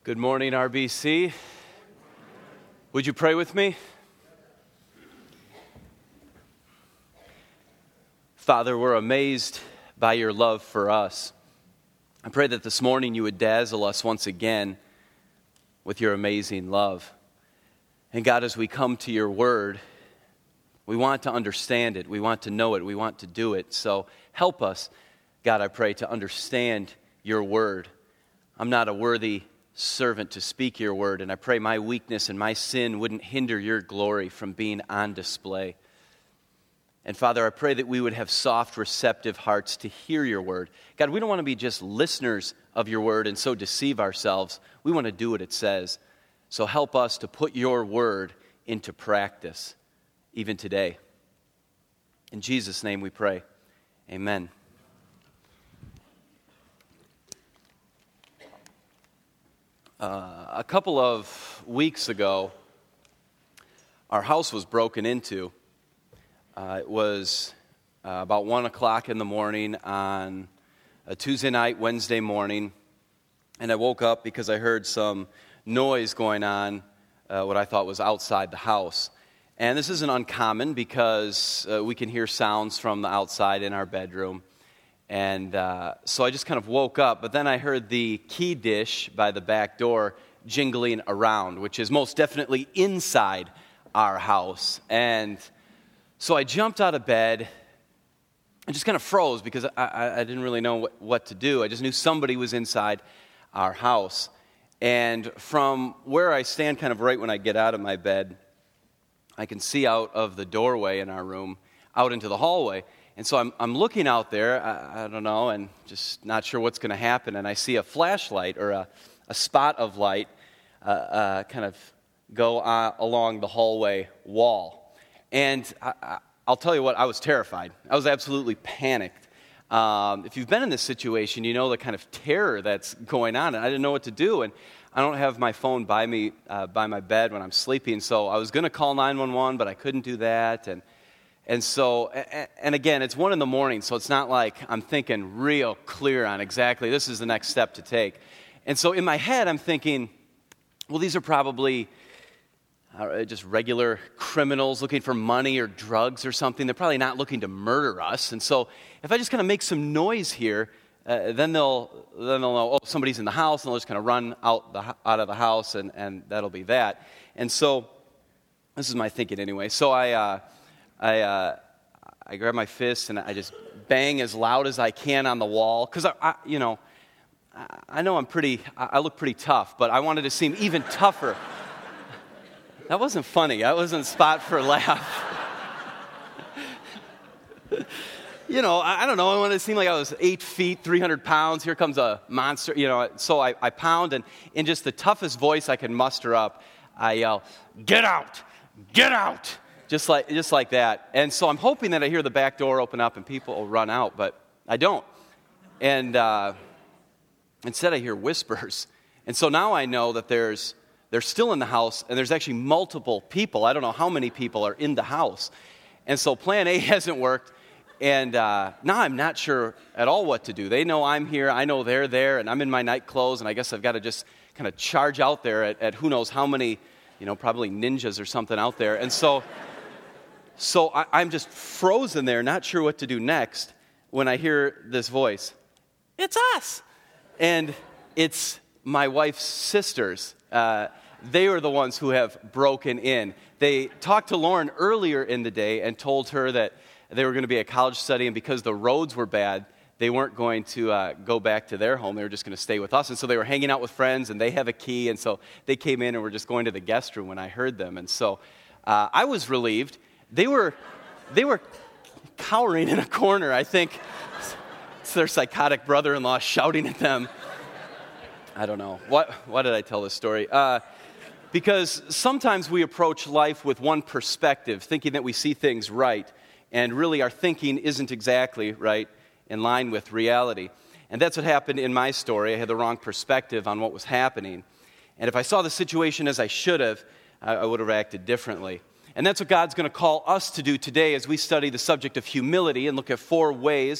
Good morning, RBC. Would you pray with me? Father, we're amazed by your love for us. I pray that this morning you would dazzle us once again with your amazing love. And God, as we come to your word, we want to understand it. We want to know it. We want to do it. So help us, God, I pray, to understand your word. I'm not a worthy servant to speak your word, and I pray my weakness and my sin wouldn't hinder your glory from being on display. And Father, I pray that we would have soft, receptive hearts to hear your word. God, we don't want to be just listeners of your word and so deceive ourselves. We want to do what it says. So help us to put your word into practice, even today. In Jesus' name we pray. Amen. A couple of weeks ago, our house was broken into. It was about 1 o'clock in the morning on a Tuesday night, Wednesday morning, and I woke up because I heard some noise going on, what I thought was outside the house. And this isn't uncommon because we can hear sounds from the outside in our bedroom. And so I just kind of woke up, but then I heard the key dish by the back door jingling around, which is most definitely inside our house. And so I jumped out of bed and just kind of froze because I didn't really know what to do. I just knew somebody was inside our house. And from where I stand kind of right when I get out of my bed, I can see out of the doorway in our room, out into the hallway. And so I'm looking out there, I don't know, and just not sure what's going to happen. And I see a flashlight or a spot of light kind of go along the hallway wall. And I'll tell you what, I was terrified. I was absolutely panicked. If you've been in this situation, you know the kind of terror that's going on. And I didn't know what to do. And I don't have my phone by me, by my bed when I'm sleeping. So I was going to call 911, but I couldn't do that. And so, and again, it's 1 a.m, so it's not like I'm thinking real clear on exactly this is the next step to take. And so in my head, I'm thinking, well, these are probably just regular criminals looking for money or drugs or something. They're probably not looking to murder us. And so if I just kind of make some noise here, then they'll know, oh, somebody's in the house, and they'll just kind of run out of the house, and that'll be that. And so this is my thinking anyway. So I grab my fist and I just bang as loud as I can on the wall because I know I look pretty tough, but I wanted to seem even tougher. That wasn't funny. That wasn't spot for a laugh. I don't know. I wanted to seem like I was 8 feet, 300 pounds. Here comes a monster. So I pound, and in just the toughest voice I can muster up, I yell, "Get out! Get out!" Just like that. And so I'm hoping that I hear the back door open up and people will run out, but I don't. And instead I hear whispers. And so now I know that they're still in the house, and there's actually multiple people. I don't know how many people are in the house. And so plan A hasn't worked, and now I'm not sure at all what to do. They know I'm here, I know they're there, and I'm in my night clothes, and I guess I've got to just kind of charge out there at who knows how many, probably ninjas or something out there. And so I'm just frozen there, not sure what to do next, when I hear this voice. It's us! And it's my wife's sisters. They were the ones who have broken in. They talked to Lauren earlier in the day and told her that they were going to be at college study, and because the roads were bad, they weren't going to go back to their home. They were just going to stay with us. And so they were hanging out with friends, and they have a key, and so they came in and were just going to the guest room when I heard them. And so I was relieved. They were cowering in a corner. I think it's their psychotic brother-in-law shouting at them. I don't know. Why did I tell this story? Because sometimes we approach life with one perspective, thinking that we see things right, and really our thinking isn't exactly right in line with reality. And that's what happened in my story. I had the wrong perspective on what was happening. And if I saw the situation as I should have, I would have acted differently. And that's what God's going to call us to do today as we study the subject of humility and look at 4 ways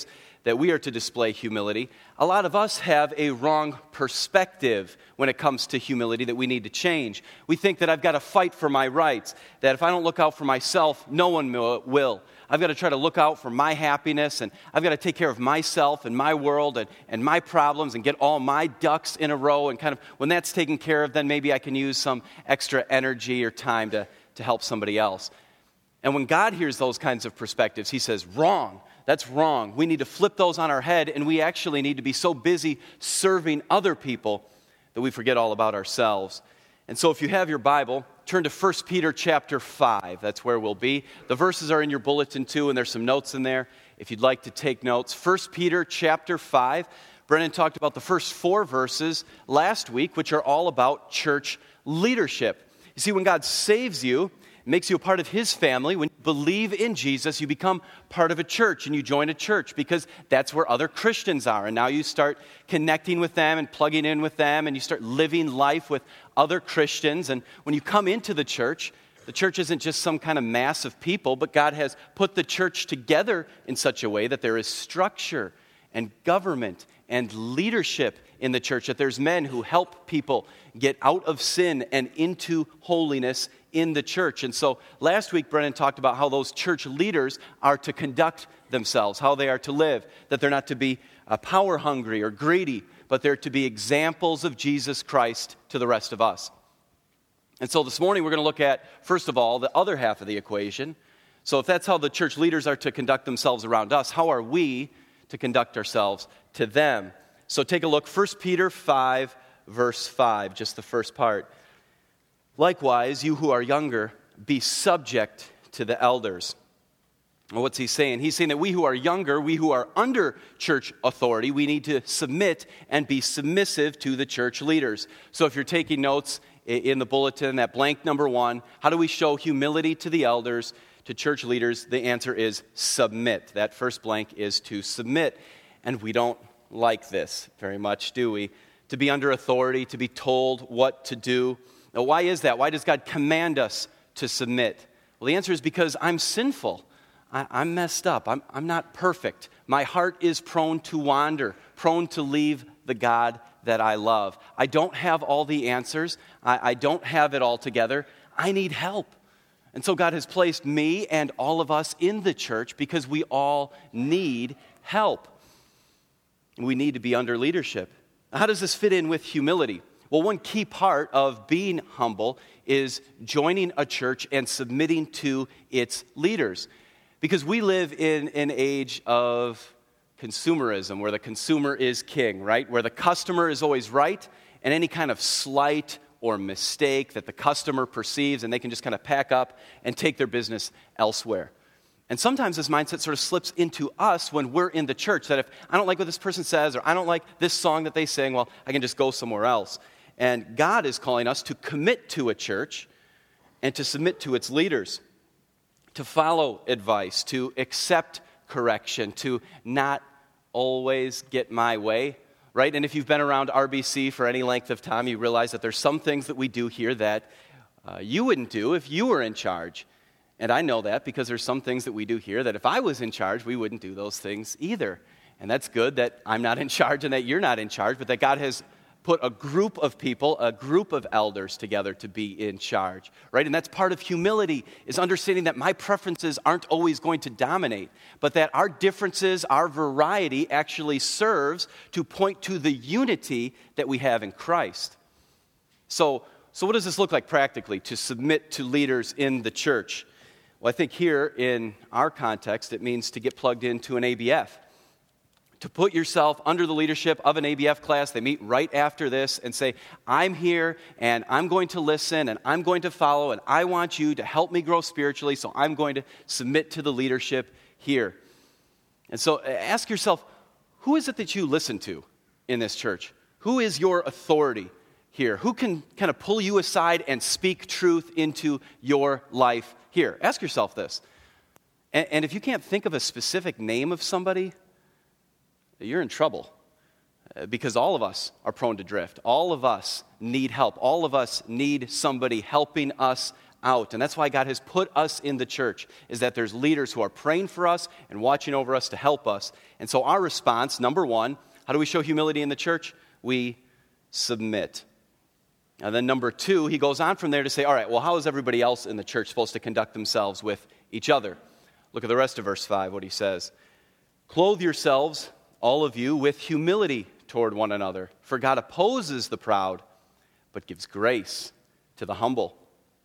that we are to display humility, a lot of us have a wrong perspective when it comes to humility that we need to change. We think that I've got to fight for my rights, that if I don't look out for myself, no one will. I've got to try to look out for my happiness, and I've got to take care of myself and my world and my problems and get all my ducks in a row. And kind of when that's taken care of, then maybe I can use some extra energy or time to help somebody else. And when God hears those kinds of perspectives, he says, wrong. That's wrong. We need to flip those on our head, and we actually need to be so busy serving other people that we forget all about ourselves. And so if you have your Bible, turn to 1 Peter chapter 5. That's where we'll be. The verses are in your bulletin too, and there's some notes in there if you'd like to take notes. 1 Peter chapter 5. Brennan talked about the first 4 verses last week, which are all about church leadership. You see, when God saves you, makes you a part of his family. When you believe in Jesus, you become part of a church, and you join a church because that's where other Christians are. And now you start connecting with them and plugging in with them, and you start living life with other Christians. And when you come into the church isn't just some kind of mass of people, but God has put the church together in such a way that there is structure and government and leadership in the church, that there's men who help people get out of sin and into holiness in the church. And so last week, Brennan talked about how those church leaders are to conduct themselves, how they are to live, that they're not to be power hungry or greedy, but they're to be examples of Jesus Christ to the rest of us. And so this morning, we're going to look at, first of all, the other half of the equation. So if that's how the church leaders are to conduct themselves around us, how are we to conduct ourselves to them? So take a look, 1 Peter 5, verse 5, just the first part. Likewise, you who are younger, be subject to the elders. Well, what's he saying? He's saying that we who are younger, we who are under church authority, we need to submit and be submissive to the church leaders. So if you're taking notes in the bulletin, that blank number 1, how do we show humility to the elders, to church leaders? The answer is submit. That first blank is to submit. And we don't like this very much, do we? To be under authority, to be told what to do. Now, why is that? Why does God command us to submit? Well, the answer is because I'm sinful. I'm messed up. I'm not perfect. My heart is prone to wander, prone to leave the God that I love. I don't have all the answers. I don't have it all together. I need help. And so God has placed me and all of us in the church because we all need help. We need to be under leadership. How does this fit in with humility? Well, one key part of being humble is joining a church and submitting to its leaders. Because we live in an age of consumerism, where the consumer is king, right? Where the customer is always right, and any kind of slight or mistake that the customer perceives, and they can just kind of pack up and take their business elsewhere. And sometimes this mindset sort of slips into us when we're in the church, that if I don't like what this person says, or I don't like this song that they sing, well, I can just go somewhere else. And God is calling us to commit to a church and to submit to its leaders, to follow advice, to accept correction, to not always get my way, right? And if you've been around RBC for any length of time, you realize that there's some things that we do here that you wouldn't do if you were in charge. And I know that because there's some things that we do here that if I was in charge, we wouldn't do those things either. And that's good that I'm not in charge and that you're not in charge, but that God has put a group of people, a group of elders together to be in charge, right? And that's part of humility, is understanding that my preferences aren't always going to dominate, but that our differences, our variety actually serves to point to the unity that we have in Christ. So what does this look like practically, to submit to leaders in the church? Well, I think here in our context, it means to get plugged into an ABF. To put yourself under the leadership of an ABF class. They meet right after this and say, I'm here and I'm going to listen and I'm going to follow and I want you to help me grow spiritually, so I'm going to submit to the leadership here. And so ask yourself, who is it that you listen to in this church? Who is your authority here? Who can kind of pull you aside and speak truth into your life here? Ask yourself this. And if you can't think of a specific name of somebody, you're in trouble. because all of us are prone to drift. All of us need help. All of us need somebody helping us out. And that's why God has put us in the church, is that there's leaders who are praying for us and watching over us to help us. And so our response, number one, how do we show humility in the church? We submit. And then number two, he goes on from there to say, all right, well, how is everybody else in the church supposed to conduct themselves with each other? Look at the rest of verse 5, what he says. Clothe yourselves, all of you, with humility toward one another. For God opposes the proud, but gives grace to the humble.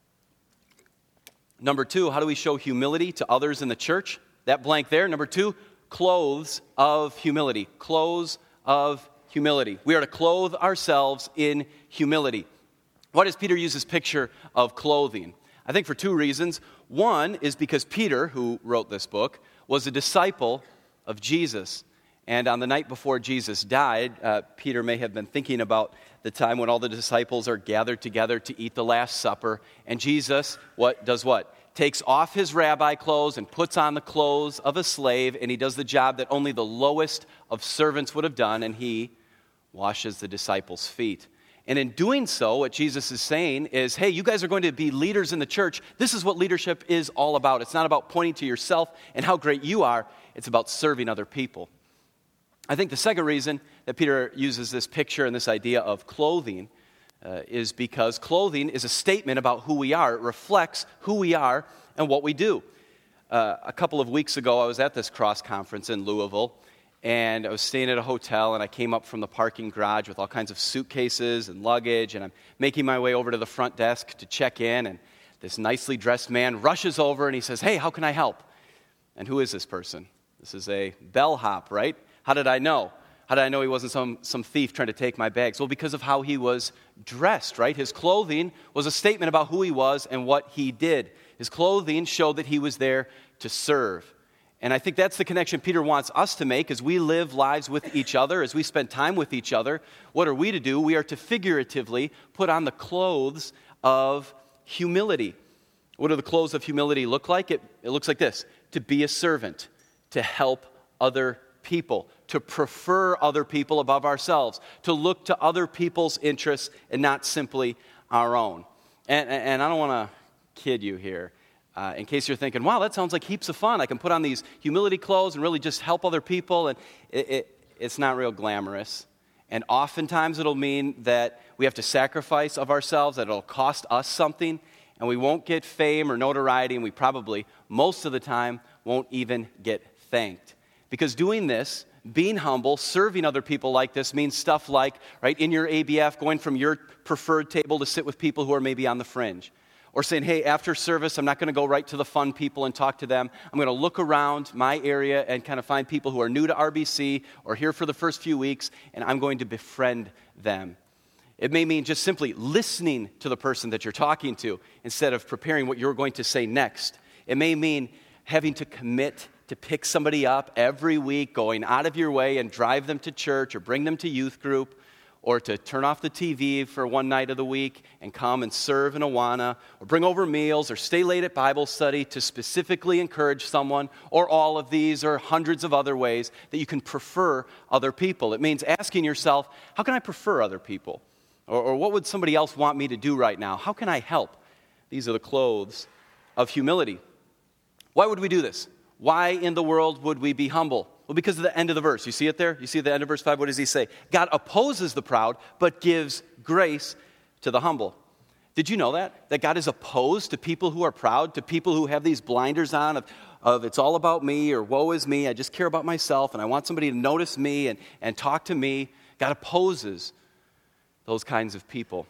Number two, how do we show humility to others in the church? That blank there. Number two, clothes of humility. Clothes of humility. We are to clothe ourselves in humility. Why does Peter use this picture of clothing? I think for two reasons. One is because Peter, who wrote this book, was a disciple of Jesus. And on the night before Jesus died, Peter may have been thinking about the time when all the disciples are gathered together to eat the Last Supper. And Jesus, does what? Takes off his rabbi clothes and puts on the clothes of a slave, and he does the job that only the lowest of servants would have done, and he washes the disciples' feet. And in doing so, what Jesus is saying is, hey, you guys are going to be leaders in the church. This is what leadership is all about. It's not about pointing to yourself and how great you are. It's about serving other people. I think the second reason that Peter uses this picture and this idea of clothing is because clothing is a statement about who we are. It reflects who we are and what we do. A couple of weeks ago, I was at this cross conference in Louisville, and I was staying at a hotel, and I came up from the parking garage with all kinds of suitcases and luggage, and I'm making my way over to the front desk to check in, and this nicely dressed man rushes over, and he says, hey, how can I help? And who is this person? This is a bellhop, right? How did I know? How did I know he wasn't some thief trying to take my bags? Well, because of how he was dressed, right? His clothing was a statement about who he was and what he did. His clothing showed that he was there to serve. And I think that's the connection Peter wants us to make as we live lives with each other, as we spend time with each other. What are we to do? We are to figuratively put on the clothes of humility. What do the clothes of humility look like? It looks like this: to be a servant, to help other people, to prefer other people above ourselves, to look to other people's interests and not simply our own. And I don't want to kid you here. In case you're thinking, wow, that sounds like heaps of fun. I can put on these humility clothes and really just help other people. And it's not real glamorous. And oftentimes it'll mean that we have to sacrifice of ourselves, that it'll cost us something, and we won't get fame or notoriety, and we probably, most of the time, won't even get thanked. Because doing this, being humble, serving other people like this means stuff like, right, in your ABF, going from your preferred table to sit with people who are maybe on the fringe. Or saying, hey, after service, I'm not going to go right to the fun people and talk to them. I'm going to look around my area and kind of find people who are new to RBC or here for the first few weeks, and I'm going to befriend them. It may mean just simply listening to the person that you're talking to instead of preparing what you're going to say next. It may mean having to commit to pick somebody up every week, going out of your way and drive them to church or bring them to youth group, or to turn off the TV for one night of the week and come and serve in Awana, or bring over meals, or stay late at Bible study to specifically encourage someone, or all of these, or hundreds of other ways that you can prefer other people. It means asking yourself, how can I prefer other people? Or what would somebody else want me to do right now? How can I help? These are the clothes of humility. Why would we do this? Why in the world would we be humble? Well, because of the end of the verse. You see it there? You see the end of verse 5? What does he say? God opposes the proud, but gives grace to the humble. Did you know that? That God is opposed to people who are proud, to people who have these blinders on of it's all about me, or woe is me, I just care about myself, and I want somebody to notice me and talk to me. God opposes those kinds of people.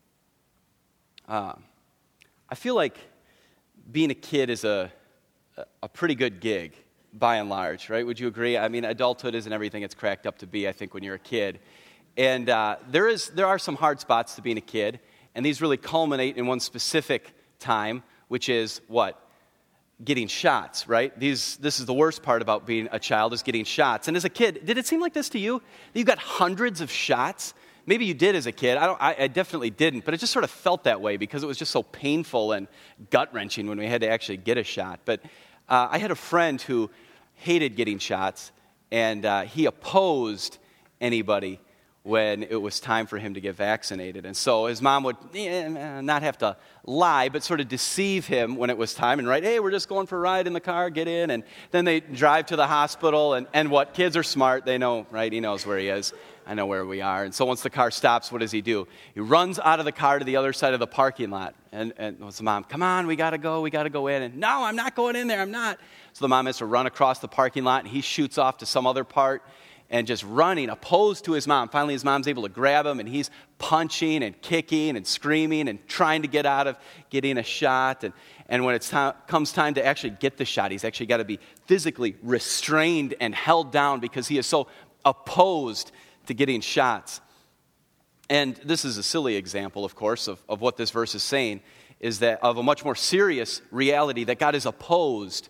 I feel like being a kid is a pretty good gig, by and large, right? Would you agree? I mean, adulthood isn't everything it's cracked up to be, I think, when you're a kid. And there are some hard spots to being a kid, and these really culminate in one specific time, which is what? Getting shots, right? This is the worst part about being a child, is getting shots. And as a kid, did it seem like this to you? That you got hundreds of shots? Maybe you did as a kid. I definitely didn't, but it just sort of felt that way because it was just so painful and gut-wrenching when we had to actually get a shot. But I had a friend who hated getting shots, and he opposed anybody when it was time for him to get vaccinated. And so his mom would not have to lie, but sort of deceive him when it was time and write, hey, we're just going for a ride in the car, get in. And then they drive to the hospital, and what? Kids are smart. They know, right? He knows where he is. I know where we are. And so once the car stops, what does he do? He runs out of the car to the other side of the parking lot. And the mom, come on, we got to go in. And no, I'm not going in there, I'm not. So the mom has to run across the parking lot, and he shoots off to some other part and just running, opposed to his mom. Finally, his mom's able to grab him, and he's punching and kicking and screaming and trying to get out of getting a shot. And when it comes time to actually get the shot, he's actually got to be physically restrained and held down because he is so opposed to getting shots. And this is a silly example, of course, of what this verse is saying, is that of a much more serious reality that God is opposes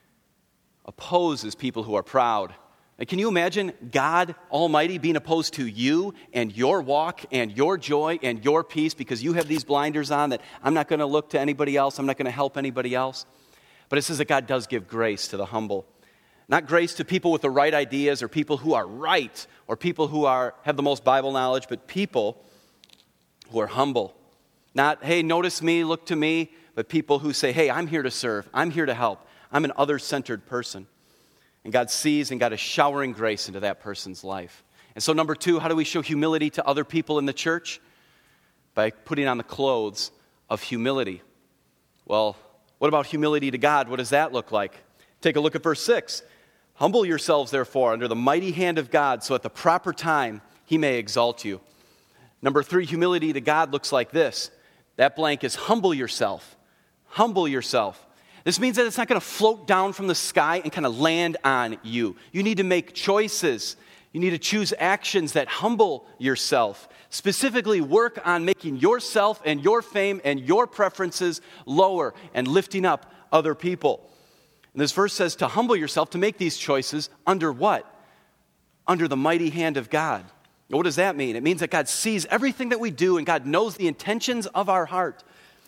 people who are proud. And can you imagine God Almighty being opposed to you and your walk and your joy and your peace because you have these blinders on that I'm not going to look to anybody else, I'm not going to help anybody else? But it says that God does give grace to the humble. Not grace to people with the right ideas or people who are right or people who have the most Bible knowledge, but people who are humble. Not, hey, notice me, look to me, but people who say, hey, I'm here to serve, I'm here to help, I'm an other-centered person. And God sees, and God is showering grace into that person's life. And so number 2, how do we show humility to other people in the church? By putting on the clothes of humility. Well, what about humility to God? What does that look like? Take a look at verse 6. Humble yourselves, therefore, under the mighty hand of God, so at the proper time he may exalt you. Number 3, humility to God looks like this. That blank is humble yourself. Humble yourself. This means that it's not going to float down from the sky and kind of land on you. You need to make choices. You need to choose actions that humble yourself. Specifically, work on making yourself and your fame and your preferences lower and lifting up other people. And this verse says to humble yourself, to make these choices under what? Under the mighty hand of God. What does that mean? It means that God sees everything that we do and God knows the intentions of our heart.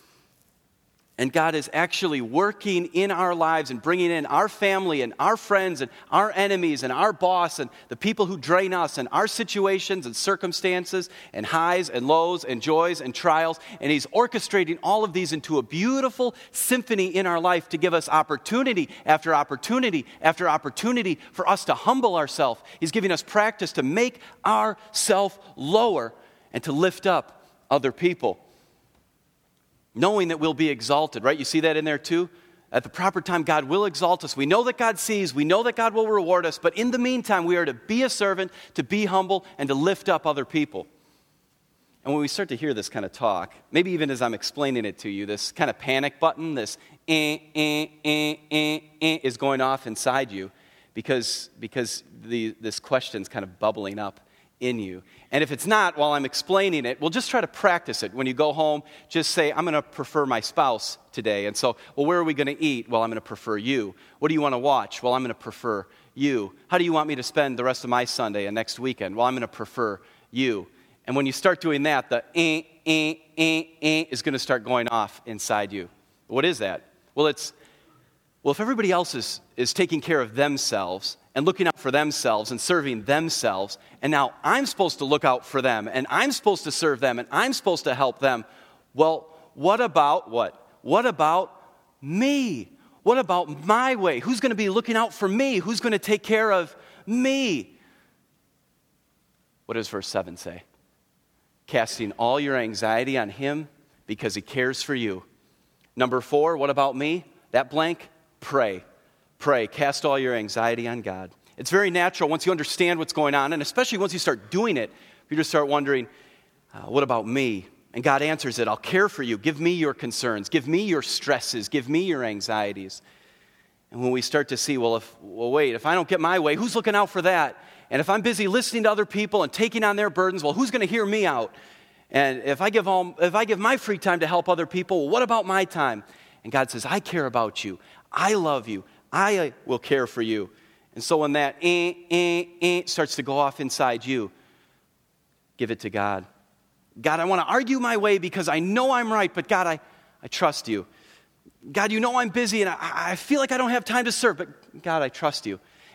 And God is actually working in our lives and bringing in our family and our friends and our enemies and our boss and the people who drain us and our situations and circumstances and highs and lows and joys and trials. And He's orchestrating all of these into a beautiful symphony in our life to give us opportunity after opportunity after opportunity for us to humble ourselves. He's giving us practice to make ourselves lower and to lift up other people. Knowing that we'll be exalted, right? You see that in there too? At the proper time, God will exalt us. We know that God sees. We know that God will reward us. But in the meantime, we are to be a servant, to be humble, and to lift up other people. And when we start to hear this kind of talk, maybe even as I'm explaining it to you, this kind of panic button, this is going off inside you because this question's kind of bubbling up in you. And if it's not, while I'm explaining it, we'll just try to practice it. When you go home, just say, I'm going to prefer my spouse today. And so, well, where are we going to eat? Well, I'm going to prefer you. What do you want to watch? Well, I'm going to prefer you. How do you want me to spend the rest of my Sunday and next weekend? Well, I'm going to prefer you. And when you start doing that, the is going to start going off inside you. What is that? Well, if everybody else is taking care of themselves and looking out for themselves and serving themselves, and now I'm supposed to look out for them, and I'm supposed to serve them, and I'm supposed to help them, well, what about what? What about me? What about my way? Who's going to be looking out for me? Who's going to take care of me? What does verse 7 say? Casting all your anxiety on Him because He cares for you. Number 4, what about me? That blank, pray. Pray. Cast all your anxiety on God. It's very natural once you understand what's going on, and especially once you start doing it, you just start wondering, what about me? And God answers it. I'll care for you. Give me your concerns. Give me your stresses. Give me your anxieties. And when we start to see, wait, if I don't get my way, who's looking out for that? And if I'm busy listening to other people and taking on their burdens, well, who's going to hear me out? And if I give my free time to help other people, well, what about my time? And God says, I care about you. I love you. I will care for you. And so when that starts to go off inside you, give it to God. God, I want to argue my way because I know I'm right, but God, I trust you. God, you know I'm busy and I feel like I don't have time to serve, but God, I trust you.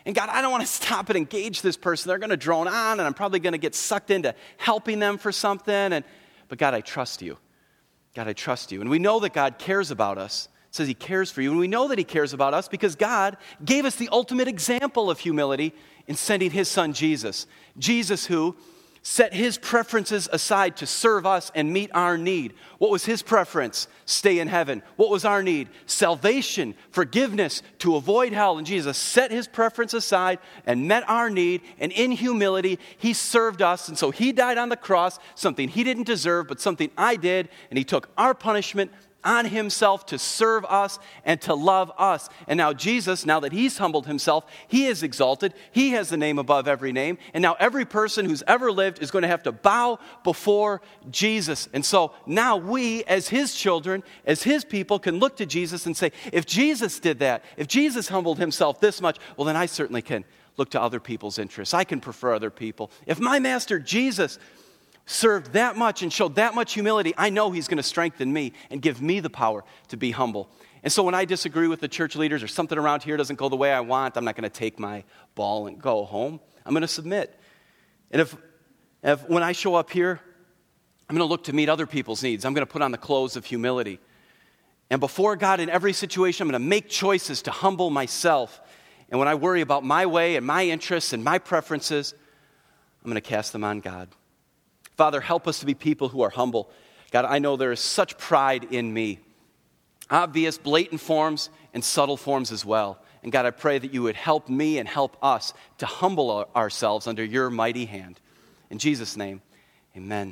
And God, I don't want to stop and engage this person. They're going to drone on, and I'm probably going to get sucked into helping them for something. But God, I trust you. God, I trust you. And we know that God cares about us. It says he cares for you. And we know that he cares about us because God gave us the ultimate example of humility in sending his son Jesus. Jesus who set his preferences aside to serve us and meet our need. What was his preference? Stay in heaven. What was our need? Salvation, forgiveness, to avoid hell. And Jesus set his preference aside and met our need. And in humility, he served us. And so he died on the cross, something he didn't deserve, but something I did. And he took our punishment on himself to serve us and to love us. And now Jesus, now that he's humbled himself, he is exalted. He has the name above every name. And now every person who's ever lived is going to have to bow before Jesus. And so now we, as his children, as his people, can look to Jesus and say, if Jesus did that, if Jesus humbled himself this much, well, then I certainly can look to other people's interests. I can prefer other people. If my master Jesus served that much and showed that much humility, I know he's going to strengthen me and give me the power to be humble. And so when I disagree with the church leaders or something around here doesn't go the way I want, I'm not going to take my ball and go home. I'm going to submit. And if when I show up here, I'm going to look to meet other people's needs. I'm going to put on the clothes of humility. And before God in every situation, I'm going to make choices to humble myself. And when I worry about my way and my interests and my preferences, I'm going to cast them on God. Father, help us to be people who are humble. God, I know there is such pride in me. Obvious, blatant forms and subtle forms as well. And God, I pray that you would help me and help us to humble ourselves under your mighty hand. In Jesus' name, amen.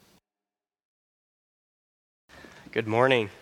Good morning.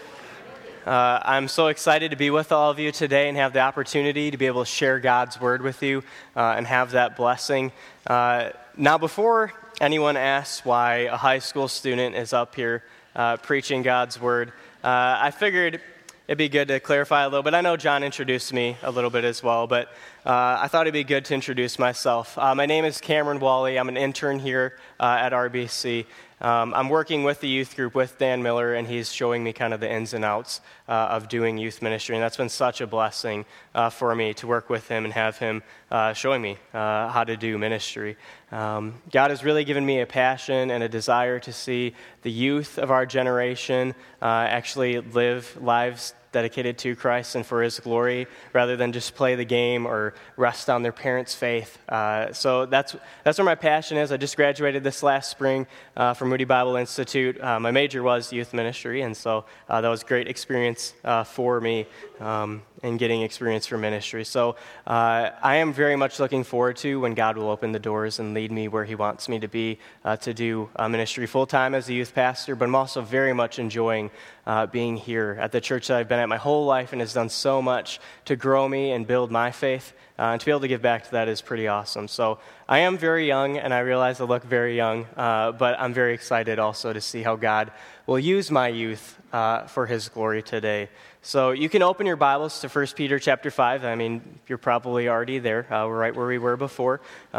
I'm so excited to be with all of you today and have the opportunity to be able to share God's word with you and have that blessing. Now, before anyone asks why a high school student is up here preaching God's word, I figured it'd be good to clarify a little bit. I know John introduced me a little bit as well, but I thought it'd be good to introduce myself. My name is Cameron Wally. I'm an intern here at RBC. I'm working with the youth group with Dan Miller, and he's showing me kind of the ins and outs of doing youth ministry, and that's been such a blessing for me to work with him and have him showing me how to do ministry. God has really given me a passion and a desire to see the youth of our generation actually live lives dedicated to Christ and for his glory, rather than just play the game or rest on their parents' faith. So that's where my passion is. I just graduated this last spring from Moody Bible Institute. My major was youth ministry, and so that was a great experience for me in getting experience for ministry. So I am very much looking forward to when God will open the doors and lead me where he wants me to be to do ministry full-time as a youth pastor, but I'm also very much enjoying being here at the church that I've been at my whole life and has done so much to grow me and build my faith. And to be able to give back to that is pretty awesome. So I am very young, and I realize I look very young, but I'm very excited also to see how God will use my youth for his glory today. So you can open your Bibles to 1 Peter chapter 5. I mean, you're probably already there. We're right where we were before.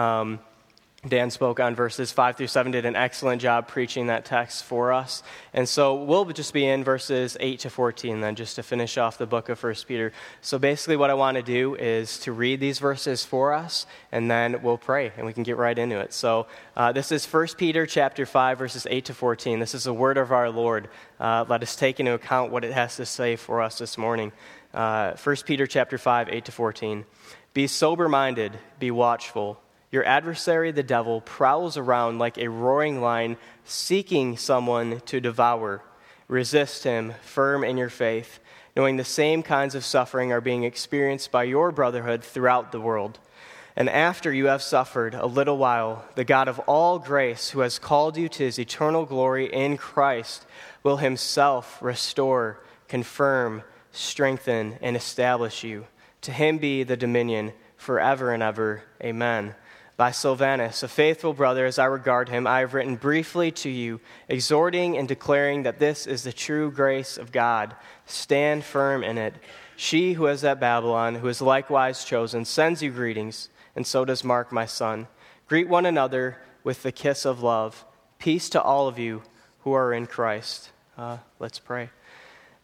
Dan spoke on verses 5 through 7, did an excellent job preaching that text for us. And so we'll just be in verses 8 to 14 then, just to finish off the book of 1 Peter. So basically what I want to do is to read these verses for us, and then we'll pray, and we can get right into it. So this is 1 Peter chapter 5, verses 8 to 14. This is the word of our Lord. Let us take into account what it has to say for us this morning. 1 Peter chapter 5, 8 to 14. Be sober-minded, be watchful. Your adversary, the devil, prowls around like a roaring lion, seeking someone to devour. Resist him, firm in your faith, knowing the same kinds of suffering are being experienced by your brotherhood throughout the world. And after you have suffered a little while, the God of all grace, who has called you to his eternal glory in Christ, will himself restore, confirm, strengthen, and establish you. To him be the dominion forever and ever. Amen. By Silvanus, a faithful brother as I regard him, I have written briefly to you, exhorting and declaring that this is the true grace of God. Stand firm in it. She who is at Babylon, who is likewise chosen, sends you greetings, and so does Mark, my son. Greet one another with the kiss of love. Peace to all of you who are in Christ. Let's pray.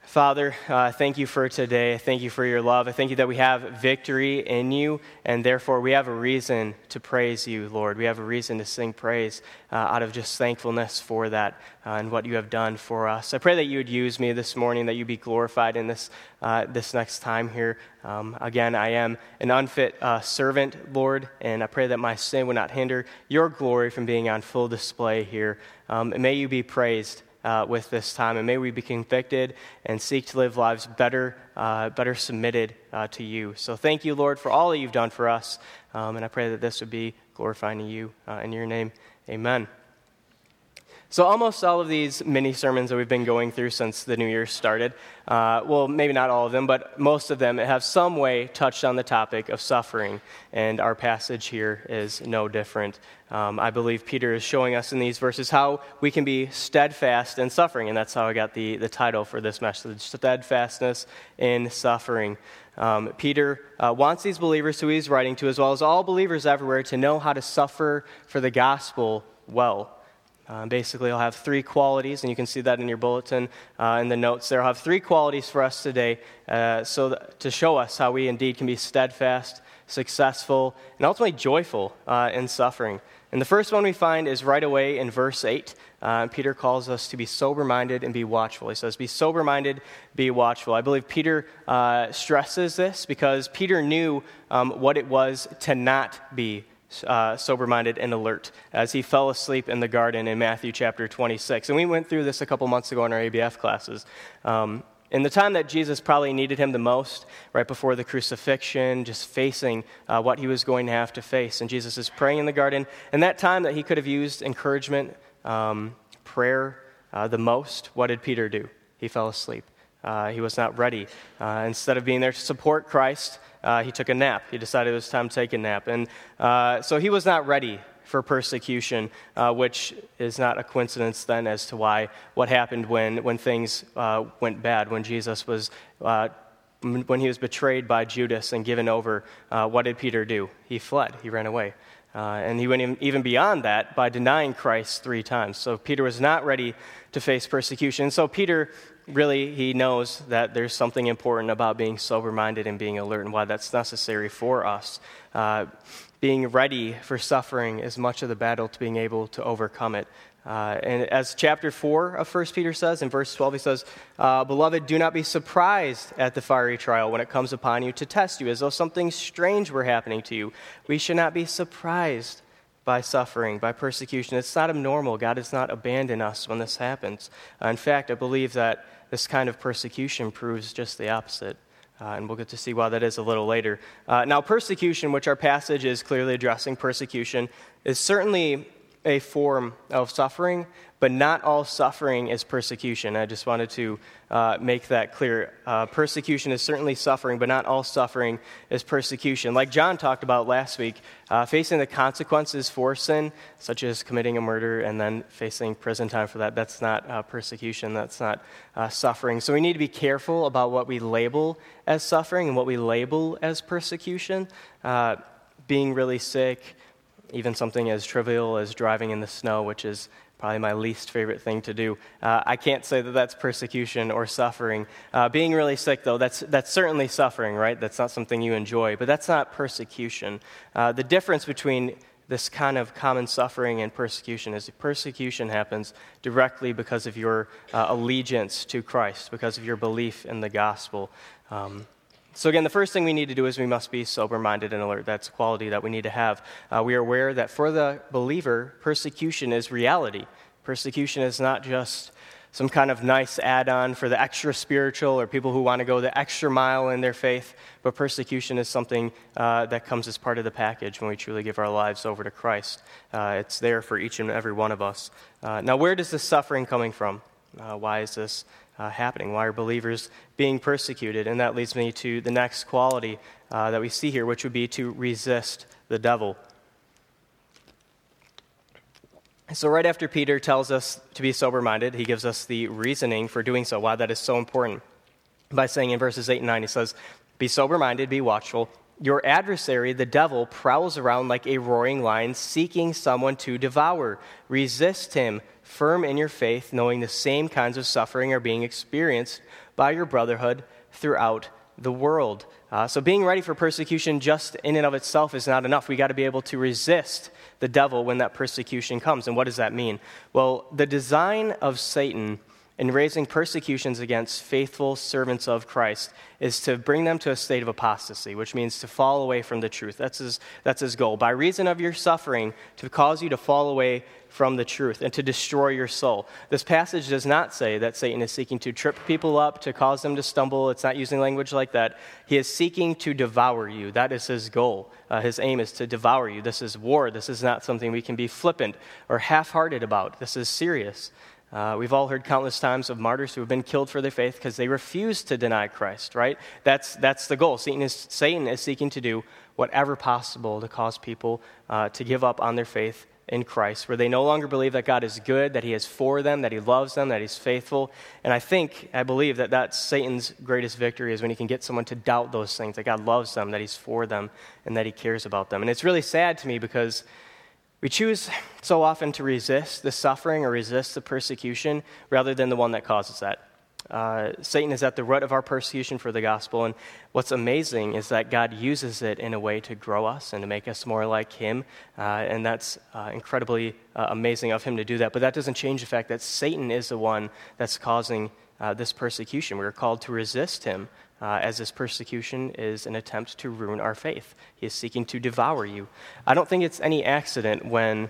Father, thank you for today. Thank you for your love. I thank you that we have victory in you, and therefore we have a reason to praise you, Lord. We have a reason to sing praise out of just thankfulness for that and what you have done for us. I pray that you would use me this morning, that you be glorified in this next time here. Again, I am an unfit servant, Lord, and I pray that my sin would not hinder your glory from being on full display here. May you be praised with this time, and may we be convicted and seek to live lives better submitted to you. So thank you, Lord, for all that you've done for us, and I pray that this would be glorifying to you. In your name, amen. So almost all of these mini sermons that we've been going through since the new year started, well, maybe not all of them, but most of them have some way touched on the topic of suffering, and our passage here is no different. I believe Peter is showing us in these verses how we can be steadfast in suffering, and that's how I got the title for this message, Steadfastness in Suffering. Peter wants these believers who he's writing to, as well as all believers everywhere, to know how to suffer for the gospel well. Basically, I'll have three qualities, and you can see that in your bulletin in the notes there. I'll have three qualities for us today to show us how we indeed can be steadfast, successful, and ultimately joyful in suffering. And the first one we find is right away in verse 8. Peter calls us to be sober-minded and be watchful. He says, be sober-minded, be watchful. I believe Peter stresses this because Peter knew what it was to not be sober-minded and alert as he fell asleep in the garden in Matthew chapter 26. And we went through this a couple months ago in our ABF classes. In the time that Jesus probably needed him the most, right before the crucifixion, just facing what he was going to have to face. And Jesus is praying in the garden. And that time that he could have used encouragement, prayer the most, what did Peter do? He fell asleep. He was not ready. Instead of being there to support Christ, he took a nap. He decided it was time to take a nap. And so he was not ready for persecution, which is not a coincidence then as to what happened when things went bad, when Jesus was, when he was betrayed by Judas and given over. What did Peter do? He fled. He ran away. And he went even beyond that by denying Christ 3 times. So Peter was not ready to face persecution. So Peter really, he knows that there's something important about being sober-minded and being alert and why that's necessary for us. Being ready for suffering is much of the battle to being able to overcome it. And as chapter 4 of 1 Peter says, in verse 12, he says, Beloved, do not be surprised at the fiery trial when it comes upon you to test you, as though something strange were happening to you. We should not be surprised by suffering, by persecution. It's not abnormal. God does not abandon us when this happens. In fact, I believe that this kind of persecution proves just the opposite. And we'll get to see why that is a little later. Now, persecution, which our passage is clearly addressing, persecution, is certainly a form of suffering, but not all suffering is persecution. I just wanted to make that clear. Persecution is certainly suffering, but not all suffering is persecution. Like John talked about last week, facing the consequences for sin, such as committing a murder and then facing prison time for that, that's not persecution, that's not suffering. So we need to be careful about what we label as suffering and what we label as persecution. Being really sick, even something as trivial as driving in the snow, which is probably my least favorite thing to do. I can't say that that's persecution or suffering. Being really sick, though, that's certainly suffering, right? That's not something you enjoy, but that's not persecution. The difference between this kind of common suffering and persecution is persecution happens directly because of your allegiance to Christ, because of your belief in the gospel. So again, the first thing we need to do is we must be sober-minded and alert. That's a quality that we need to have. We are aware that for the believer, persecution is reality. Persecution is not just some kind of nice add-on for the extra spiritual or people who want to go the extra mile in their faith, but persecution is something that comes as part of the package when we truly give our lives over to Christ. It's there for each and every one of us. Now, where does this suffering coming from? Why is this happening? Why are believers being persecuted? And that leads me to the next quality that we see here, which would be to resist the devil. So right after Peter tells us to be sober-minded, he gives us the reasoning for doing so, why that is so important, by saying in verses 8 and 9, he says, Be sober-minded, be watchful. Your adversary, the devil, prowls around like a roaring lion, seeking someone to devour. Resist him, firm in your faith, knowing the same kinds of suffering are being experienced by your brotherhood throughout the world. So being ready for persecution just in and of itself is not enough. We got to be able to resist the devil when that persecution comes. And what does that mean? Well, the design of Satan in raising persecutions against faithful servants of Christ is to bring them to a state of apostasy, which means to fall away from the truth. That's his goal. By reason of your suffering, to cause you to fall away from the truth and to destroy your soul. This passage does not say that Satan is seeking to trip people up, to cause them to stumble. It's not using language like that. He is seeking to devour you. That is his goal. His aim is to devour you. This is war. This is not something we can be flippant or half-hearted about. This is serious. We've all heard countless times of martyrs who have been killed for their faith because they refused to deny Christ, right? That's the goal. Satan is seeking to do whatever possible to cause people to give up on their faith in Christ, where they no longer believe that God is good, that he is for them, that he loves them, that he's faithful. And I believe that that's Satan's greatest victory, is when he can get someone to doubt those things, that God loves them, that he's for them, and that he cares about them. And it's really sad to me because we choose so often to resist the suffering or resist the persecution rather than the one that causes that. Satan is at the root of our persecution for the gospel, and what's amazing is that God uses it in a way to grow us and to make us more like him, and that's incredibly amazing of him to do that. But that doesn't change the fact that Satan is the one that's causing this persecution. We're called to resist him, as this persecution is an attempt to ruin our faith. He is seeking to devour you. I don't think it's any accident when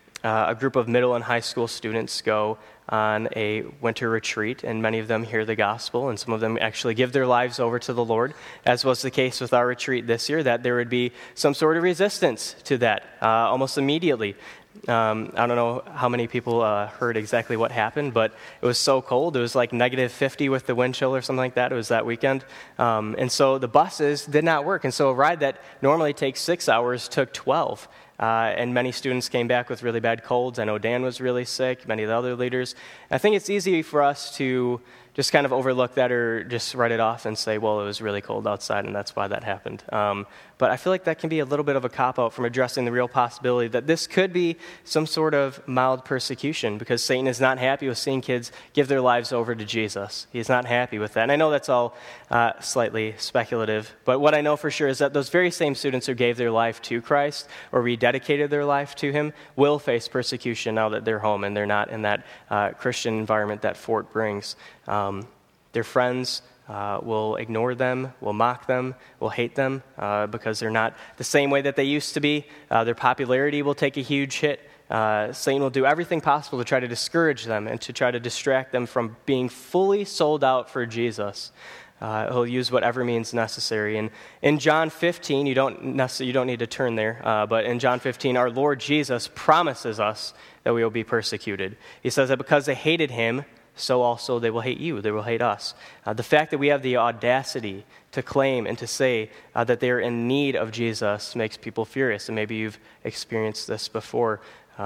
a group of middle and high school students go on a winter retreat, and many of them hear the gospel, and some of them actually give their lives over to the Lord, as was the case with our retreat this year, that there would be some sort of resistance to that almost immediately. I don't know how many people heard exactly what happened, but it was so cold. It was like -50 with the wind chill or something like that. It was that weekend. And so the buses did not work. And so a ride that normally takes 6 hours took 12. And many students came back with really bad colds. I know Dan was really sick, many of the other leaders. I think it's easy for us to just kind of overlook that or just write it off and say, well, it was really cold outside and that's why that happened. But I feel like that can be a little bit of a cop-out from addressing the real possibility that this could be some sort of mild persecution, because Satan is not happy with seeing kids give their lives over to Jesus. He's not happy with that. And I know that's all slightly speculative, but what I know for sure is that those very same students who gave their life to Christ or rededicated their life to him will face persecution now that they're home and they're not in that Christian environment that Fort brings. Their friends will ignore them, will mock them, will hate them because they're not the same way that they used to be. Their popularity will take a huge hit. Satan will do everything possible to try to discourage them and to try to distract them from being fully sold out for Jesus. He'll use whatever means necessary. And in John 15, you don't need to turn there, but in John 15, our Lord Jesus promises us that we will be persecuted. He says that because they hated him, so also they will hate you, they will hate us. The fact that we have the audacity to claim and to say that they are in need of Jesus makes people furious, and maybe you've experienced this before.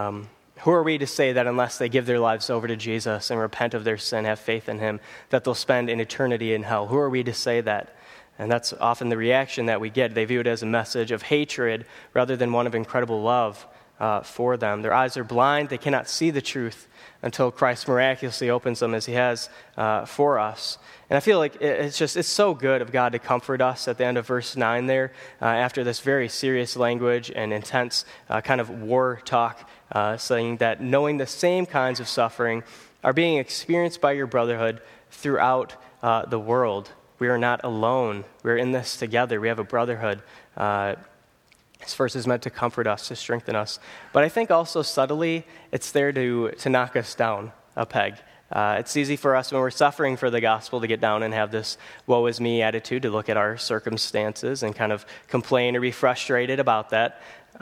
Who are we to say that unless they give their lives over to Jesus and repent of their sin, have faith in him, that they'll spend an eternity in hell? Who are we to say that? And that's often the reaction that we get. They view it as a message of hatred rather than one of incredible love for them. Their eyes are blind. They cannot see the truth until Christ miraculously opens them as he has for us. And I feel like it's so good of God to comfort us at the end of verse 9 there, after this very serious language and intense kind of war talk, saying that knowing the same kinds of suffering are being experienced by your brotherhood throughout the world. We are not alone. We're in this together. We have a brotherhood. This verse is meant to comfort us, to strengthen us. But I think also subtly, it's there to knock us down a peg. It's easy for us when we're suffering for the gospel to get down and have this woe is me attitude, to look at our circumstances and kind of complain or be frustrated about that.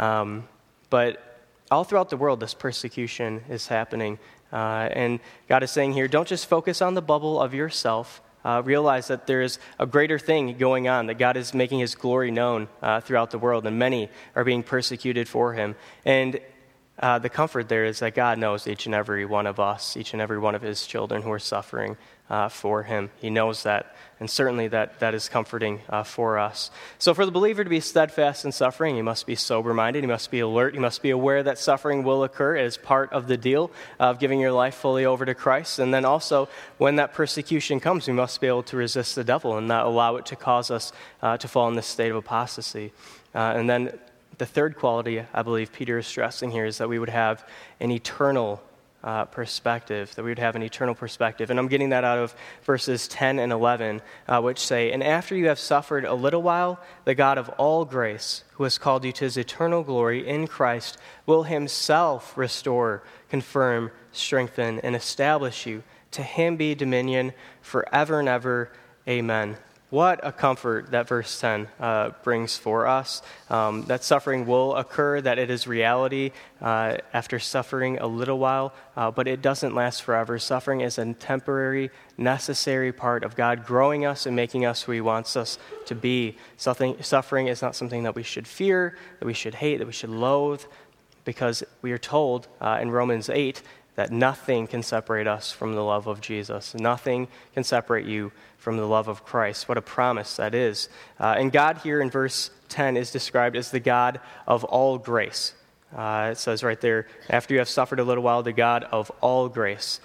But all throughout the world, this persecution is happening. And God is saying here, don't just focus on the bubble of yourself. Realize that there's a greater thing going on, that God is making his glory known throughout the world, and many are being persecuted for him. And the comfort there is that God knows each and every one of us, each and every one of his children who are suffering for him. He knows that, and certainly that is comforting for us. So for the believer to be steadfast in suffering, he must be sober-minded, he must be alert, he must be aware that suffering will occur as part of the deal of giving your life fully over to Christ. And then also, when that persecution comes, we must be able to resist the devil and not allow it to cause us to fall in this state of apostasy. And then the third quality I believe Peter is stressing here is that we would have an eternal perspective, that we would have an eternal perspective. And I'm getting that out of verses 10 and 11, which say, "And after you have suffered a little while, the God of all grace, who has called you to his eternal glory in Christ, will himself restore, confirm, strengthen, and establish you. To him be dominion forever and ever. Amen." What a comfort that verse 10 brings for us, that suffering will occur, that it is reality after suffering a little while, but it doesn't last forever. Suffering is a temporary, necessary part of God growing us and making us who he wants us to be. Suffering is not something that we should fear, that we should hate, that we should loathe, because we are told in Romans 8 that nothing can separate us from the love of Jesus. Nothing can separate you from the love of Christ. What a promise that is. And God here in verse 10 is described as the God of all grace. It says right there, after you have suffered a little while, the God of all grace.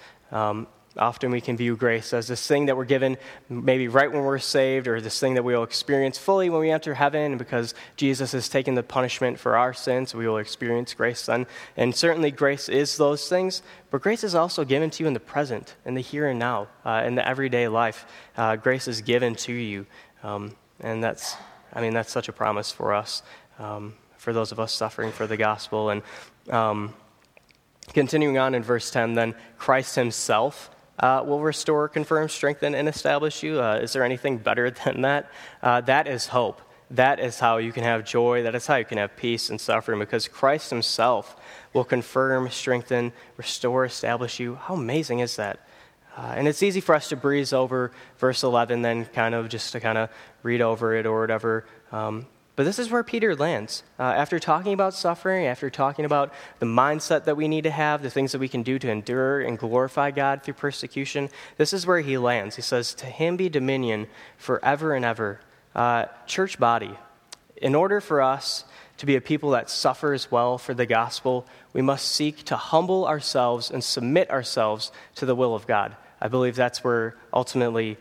Often we can view grace as this thing that we're given maybe right when we're saved, or this thing that we will experience fully when we enter heaven, because Jesus has taken the punishment for our sins, we will experience grace then. And certainly grace is those things, but grace is also given to you in the present, in the here and now, in the everyday life. Grace is given to you, and that's such a promise for us, for those of us suffering for the gospel. And continuing on in verse 10, then Christ himself will restore, confirm, strengthen, and establish you. Is there anything better than that? That is hope. That is how you can have joy. That is how you can have peace in suffering, because Christ himself will confirm, strengthen, restore, establish you. How amazing is that? And it's easy for us to breeze over verse 11, then kind of read over it or whatever. But this is where Peter lands. After talking about suffering, after talking about the mindset that we need to have, the things that we can do to endure and glorify God through persecution, this is where he lands. He says, "To him be dominion forever and ever." Church body, in order for us to be a people that suffers well for the gospel, we must seek to humble ourselves and submit ourselves to the will of God. I believe that's where ultimately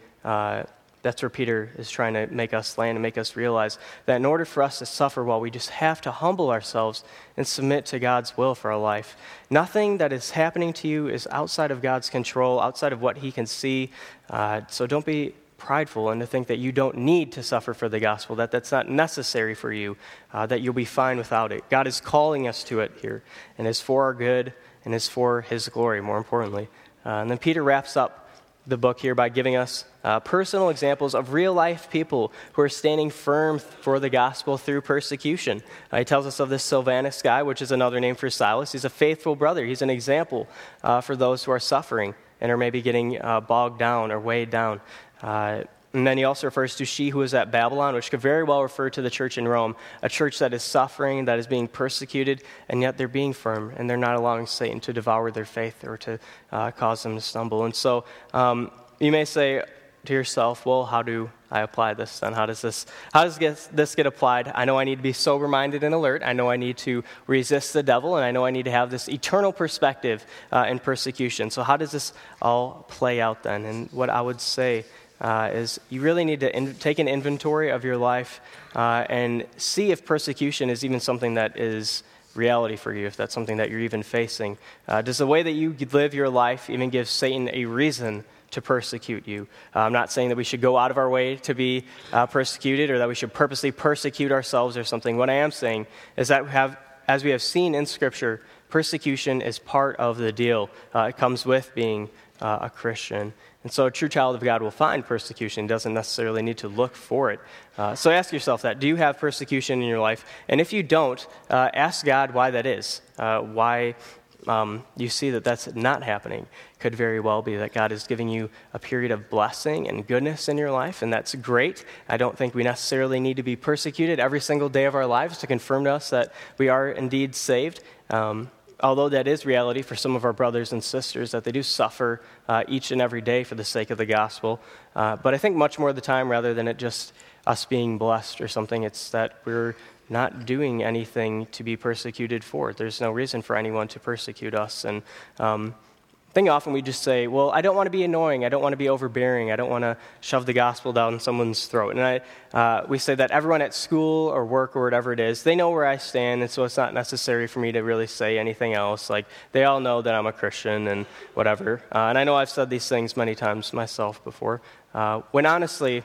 that's where Peter is trying to make us land and make us realize that in order for us to suffer well, we just have to humble ourselves and submit to God's will for our life. Nothing that is happening to you is outside of God's control, outside of what he can see. So don't be prideful and to think that you don't need to suffer for the gospel, that that's not necessary for you, that you'll be fine without it. God is calling us to it here, and it's for our good and it's for his glory, more importantly. And then Peter wraps up the book here by giving us personal examples of real-life people who are standing firm for the gospel through persecution. He tells us of this Silvanus guy, which is another name for Silas. He's a faithful brother. He's an example for those who are suffering and are maybe getting bogged down or weighed down. And then he also refers to she who is at Babylon, which could very well refer to the church in Rome, a church that is suffering, that is being persecuted, and yet they're being firm, and they're not allowing Satan to devour their faith or to cause them to stumble. And so you may say to yourself, well, how do I apply this then? How does this get applied? I know I need to be sober-minded and alert. I know I need to resist the devil, and I know I need to have this eternal perspective in persecution. So how does this all play out then? And what I would say is you really need to take an inventory of your life and see if persecution is even something that is reality for you, if that's something that you're even facing. Does the way that you live your life even give Satan a reason to persecute you? I'm not saying that we should go out of our way to be persecuted or that we should purposely persecute ourselves or something. What I am saying is that as we have seen in Scripture, persecution is part of the deal. It comes with being a Christian. And so a true child of God will find persecution, doesn't necessarily need to look for it. So ask yourself that. Do you have persecution in your life? And if you don't, ask God why that is. Why you see that that's not happening. Could very well be that God is giving you a period of blessing and goodness in your life, and that's great. I don't think we necessarily need to be persecuted every single day of our lives to confirm to us that we are indeed saved. although that is reality for some of our brothers and sisters, that they do suffer each and every day for the sake of the gospel. But I think much more of the time, rather than it just us being blessed or something, it's that we're not doing anything to be persecuted for. There's no reason for anyone to persecute us. And I think often we just say, well, I don't want to be annoying. I don't want to be overbearing. I don't want to shove the gospel down someone's throat. And we say that everyone at school or work or whatever it is, they know where I stand, and so it's not necessary for me to really say anything else. Like, they all know that I'm a Christian and whatever. And I know I've said these things many times myself before. When honestly,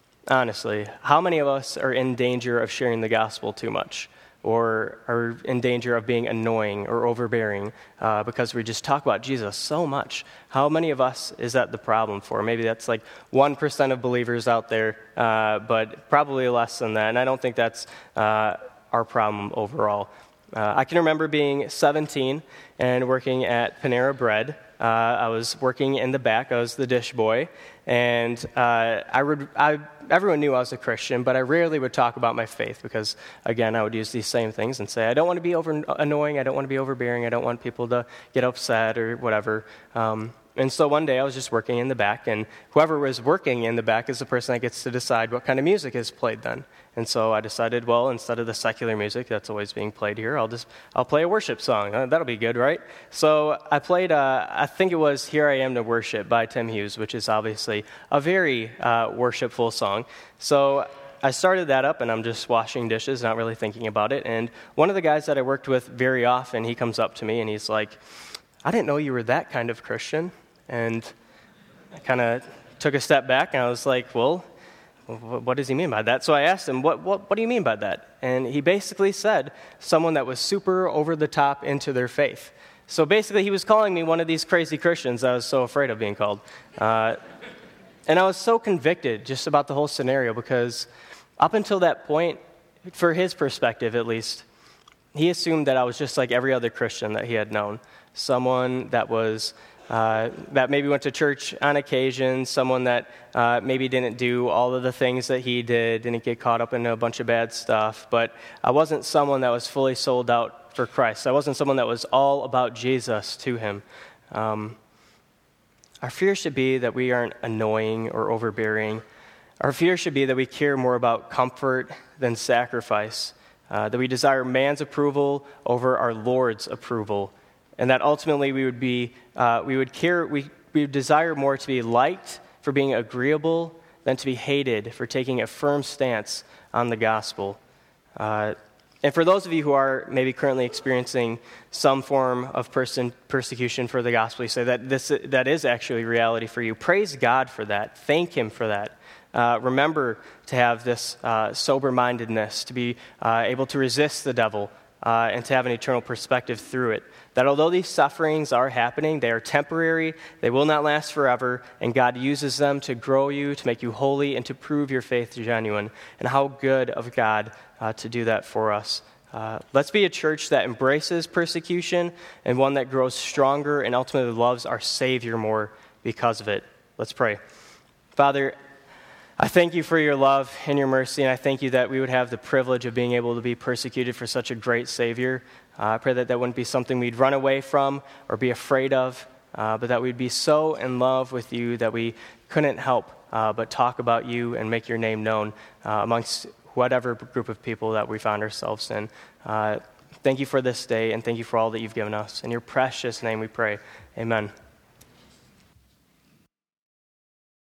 how many of us are in danger of sharing the gospel too much? Or are in danger of being annoying or overbearing because we just talk about Jesus so much? How many of us is that the problem for? Maybe that's like 1% of believers out there, but probably less than that. And I don't think that's our problem overall. I can remember being 17 and working at Panera Bread. I was working in the back. I was the dish boy. And everyone knew I was a Christian, but I rarely would talk about my faith because, again, I would use these same things and say, I don't want to be annoying, I don't want to be overbearing, I don't want people to get upset or whatever. And so one day I was just working in the back, and whoever was working in the back is the person that gets to decide what kind of music is played then. And so I decided, well, instead of the secular music that's always being played here, I'll play a worship song. That'll be good, right? So I played, I think it was Here I Am to Worship by Tim Hughes, which is obviously a very worshipful song. So I started that up, and I'm just washing dishes, not really thinking about it. And one of the guys that I worked with very often, he comes up to me, and he's like, I didn't know you were that kind of Christian. And I kind of took a step back, and I was like, well, what does he mean by that? So I asked him, what do you mean by that? And he basically said, someone that was super over the top into their faith. So basically he was calling me one of these crazy Christians I was so afraid of being called. And I was so convicted just about the whole scenario because up until that point, for his perspective at least, he assumed that I was just like every other Christian that he had known. Someone that was that maybe went to church on occasion, someone that maybe didn't do all of the things that he did, didn't get caught up in a bunch of bad stuff, but I wasn't someone that was fully sold out for Christ. I wasn't someone that was all about Jesus to him. Our fear should be that we aren't annoying or overbearing. Our fear should be that we care more about comfort than sacrifice, that we desire man's approval over our Lord's approval, and that ultimately we would desire more to be liked for being agreeable than to be hated for taking a firm stance on the gospel. And for those of you who are maybe currently experiencing some form of persecution for the gospel, you say that is actually reality for you. Praise God for that. Thank Him for that. Remember to have this sober-mindedness, to be able to resist the devil, and to have an eternal perspective through it. That although these sufferings are happening, they are temporary, they will not last forever, and God uses them to grow you, to make you holy, and to prove your faith genuine. And how good of God to do that for us. Let's be a church that embraces persecution and one that grows stronger and ultimately loves our Savior more because of it. Let's pray. Father, I thank you for your love and your mercy, and I thank you that we would have the privilege of being able to be persecuted for such a great Savior. I pray that wouldn't be something we'd run away from or be afraid of, but that we'd be so in love with you that we couldn't help but talk about you and make your name known amongst whatever group of people that we found ourselves in. Thank you for this day, and thank you for all that you've given us. In your precious name we pray. Amen.